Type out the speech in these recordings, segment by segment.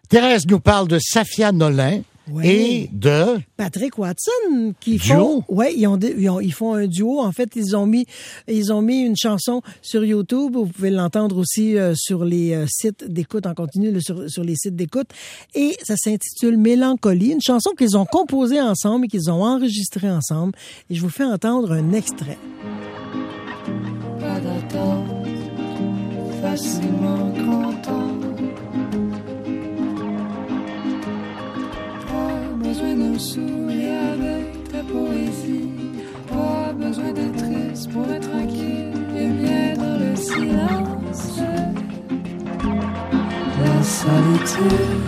Thérèse nous parle de Safia Nolin. Ouais. Et de Patrick Watson qui duo? ils font un duo. En fait, ils ont mis une chanson sur YouTube. Vous pouvez l'entendre aussi sur les sites d'écoute en continu, sur les sites d'écoute. Et ça s'intitule Mélancolie, une chanson qu'ils ont composée ensemble et qu'ils ont enregistrée ensemble. Et je vous fais entendre un extrait. Pas d'attente, facilement content. Besoin d'un sourire avec ta poésie. Pas besoin d'être triste pour être tranquille et bien dans le silence. La solitude,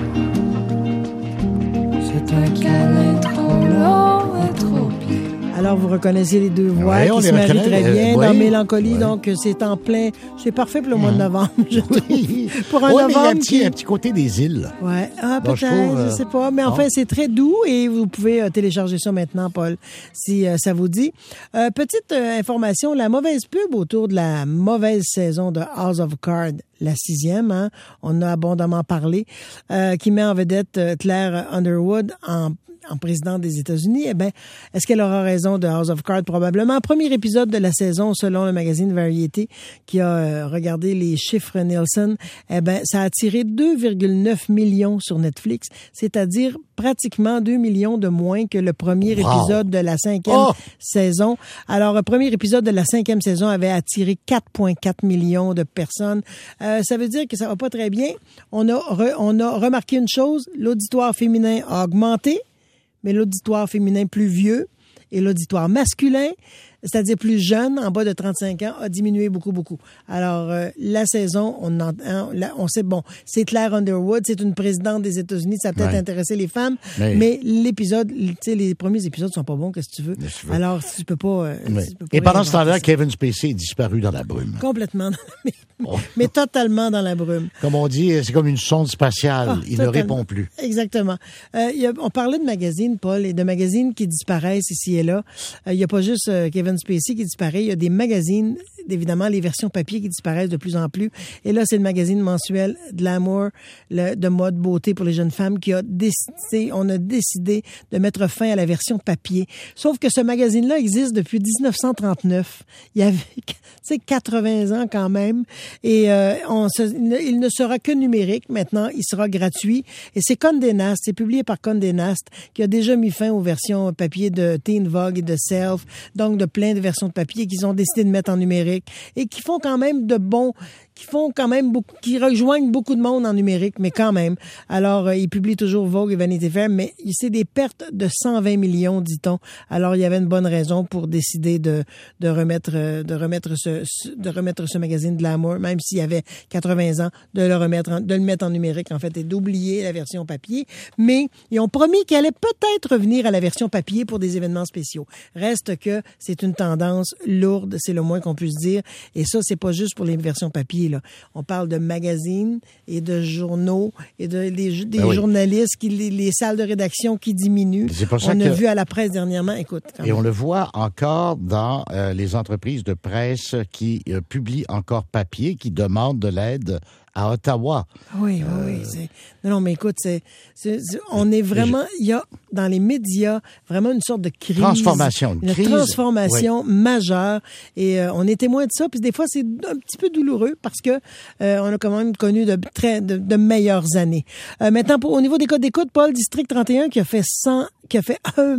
c'est un câlin trop long et trop pire. Alors, vous reconnaissez les deux voix Ouais, on qui les se marient reconnaît, très bien dans oui. Mélancolie. Ouais. Donc, c'est en plein... C'est parfait pour le mois de novembre, je trouve. Pour un Ouais, mais il y a novembre un petit côté des îles. Ouais, Donc, je peut-être, trouve, je sais pas. Mais enfin, c'est très doux et vous pouvez télécharger ça maintenant, Paul, si ça vous dit. Petite information, la mauvaise pub autour de la mauvaise saison de House of Cards, la 6e, hein, on a abondamment parlé, qui met en vedette Claire Underwood en présidente des États-Unis. Eh bien, est-ce qu'elle aura raison de House of Cards? Probablement. Premier épisode de la saison, selon le magazine Variety, qui a regardé les chiffres Nielsen, eh bien, ça a attiré 2,9 millions sur Netflix, c'est-à-dire pratiquement 2 millions de moins que le premier épisode de la 5e saison. Alors, le premier épisode de la 5e saison avait attiré 4,4 millions de personnes. Ça veut dire que ça va pas très bien. On a remarqué une chose, l'auditoire féminin a augmenté, mais l'auditoire féminin plus vieux et l'auditoire masculin, c'est-à-dire plus jeune, en bas de 35 ans, a diminué beaucoup, beaucoup. Alors, la saison, on sait, bon, c'est Claire Underwood, c'est une présidente des États-Unis, ça a peut-être intéressé les femmes, mais l'épisode, tu sais, les premiers épisodes sont pas bons, qu'est-ce que tu veux? Alors, tu peux pas... Et pendant ce temps-là, Kevin Spacey est disparu dans la brume. Complètement, mais totalement dans la brume. Comme on dit, c'est comme une sonde spatiale. Il ne répond plus. Exactement. On parlait de magazines, Paul, et de magazines qui disparaissent ici et là. Il n'y a pas juste Kevin Spacey qui disparaît. Il y a des magazines, évidemment, les versions papier qui disparaissent de plus en plus. Et là, c'est le magazine mensuel Glamour, de mode beauté pour les jeunes femmes, on a décidé de mettre fin à la version papier. Sauf que ce magazine-là existe depuis 1939. Il y avait, 80 ans quand même. Et il ne sera que numérique. Maintenant, il sera gratuit. Et c'est Condé Nast, c'est publié par Condé Nast, qui a déjà mis fin aux versions papier de Teen Vogue et de Self, donc de plein de versions de papier qu'ils ont décidé de mettre en numérique et qui font quand même qui rejoignent beaucoup de monde en numérique, mais quand même. Alors, ils publient toujours Vogue et Vanity Fair, mais c'est des pertes de 120 millions, dit-on. Alors, il y avait une bonne raison pour décider de remettre ce magazine Glamour, même s'il y avait 80 ans, de le mettre en numérique, en fait, et d'oublier la version papier. Mais ils ont promis qu'ils allaient peut-être revenir à la version papier pour des événements spéciaux. Reste que c'est une tendance lourde, c'est le moins qu'on puisse dire. Et ça, c'est pas juste pour les versions papier, là. On parle de magazines et de journaux et des journalistes, les salles de rédaction qui diminuent. C'est pour ça on a vu à la presse dernièrement, écoute. Et on le voit encore dans les entreprises de presse qui publient encore papier, qui demandent de l'aide à Ottawa. Oui. Non, mais écoute, on est vraiment... Il y a, dans les médias, vraiment une sorte de crise. Transformation. Transformation majeure. Et on est témoin de ça. Puis des fois, c'est un petit peu douloureux parce que on a quand même connu de meilleures années. Maintenant, au niveau des codes d'écoute, Paul, District 31 qui a fait 1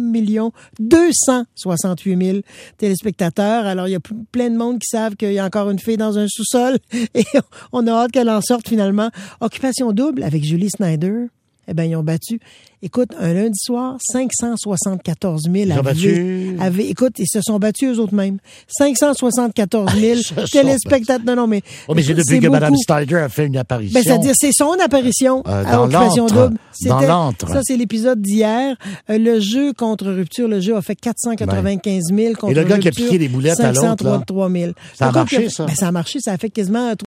268 000 téléspectateurs. Alors, il y a plein de monde qui savent qu'il y a encore une fille dans un sous-sol et on a hâte qu'elle en sorte finalement. Occupation double avec Julie Snyder. Eh bien, ils ont battu, écoute, un lundi soir, 574 000. Écoute, ils se sont battus eux autres mêmes. 574 000 téléspectateurs. Non, mais c'est depuis que Mme Snyder a fait une apparition. C'est-à-dire, c'est son apparition à Occupation double. Dans l'antre. Ça, c'est l'épisode d'hier. Le jeu contre Rupture, le jeu a fait 495 000 contre Rupture. Et le gars qui a piqué les boulettes à l'autre, 533 000. Ça a marché, ça? Ça a marché, ça a fait quasiment